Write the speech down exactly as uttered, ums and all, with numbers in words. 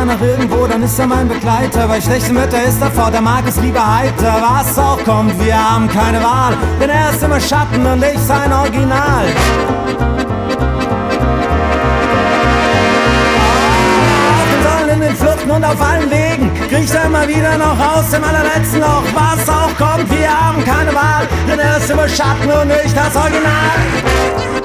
nach irgendwo, dann ist er mein Begleiter. Bei schlechtem Wetter ist er fort, er mag es lieber heiter. Was auch kommt, wir haben keine Wahl, denn er ist immer Schatten und ich sein Original. In den Fluchten und auf allen Wegen kriecht er immer wieder noch aus dem allerletzten Loch. Was auch kommt, wir haben keine Wahl, denn er ist immer Schatten und nicht das Original.